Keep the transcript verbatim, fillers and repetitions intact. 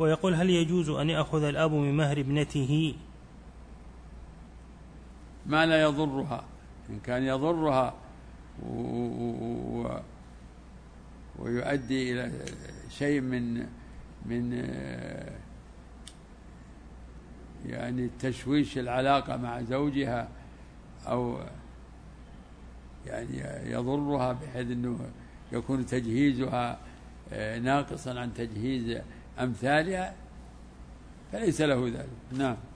ويقول: هل يجوز أن يأخذ الأب من مهر ابنته ما لا يضرها؟ إن كان يضرها و... و... ويؤدي إلى شيء من من يعني تشويش العلاقة مع زوجها، أو يعني يضرها بحيث أنه يكون تجهيزها ناقصا عن تجهيز أمثالها، فليس له ذلك. نعم.